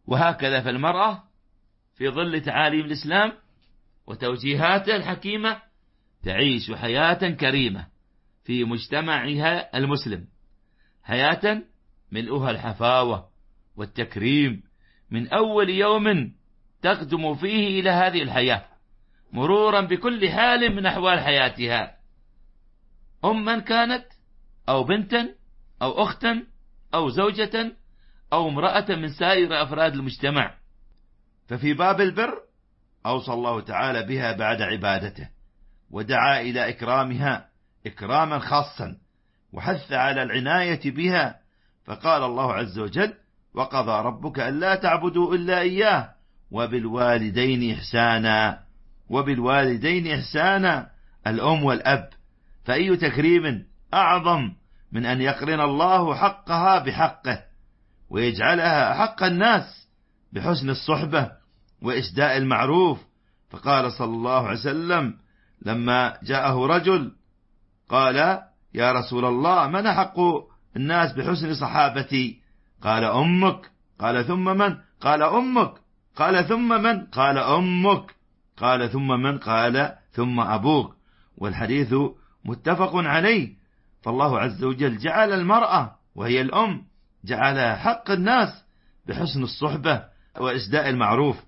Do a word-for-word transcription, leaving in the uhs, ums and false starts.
وهكذا فالمرأة في ظل تعاليم الإسلام وتوجيهاته الحكيمة تعيش حياة كريمة في مجتمعها المسلم، حياة ملؤها الحفاوة والتكريم من أول يوم تقدم فيه إلى هذه الحياة، مرورا بكل حال من أحوال حياتها، أما كانت أو بنتا أو أختا أو زوجة أو امرأة من سائر أفراد المجتمع. ففي باب البر أوصى الله تعالى بها بعد عبادته، ودعا إلى إكرامها إكراما خاصا، وحث على العناية بها، فقال الله عز وجل: وقضى ربك ألا تعبدوا إلا إياه وبالوالدين إحسانا. وبالوالدين إحسانا الأم والأب، فأي تكريم أعظم من أن يقرن الله حقها بحقه ويجعلها حق الناس بحسن الصحبة وإسداء المعروف. فقال صلى الله عليه وسلم لما جاءه رجل قال: يا رسول الله، من حق الناس بحسن صحابتي؟ قال: أمك. قال: ثم من؟ قال: أمك. قال: ثم من؟ قال: أمك. قال: ثم من؟ قال: ثم أبوك. والحديث متفق عليه. فالله عز وجل جعل المرأة وهي الأم جعلها حق الناس بحسن الصحبة وإسداء المعروف.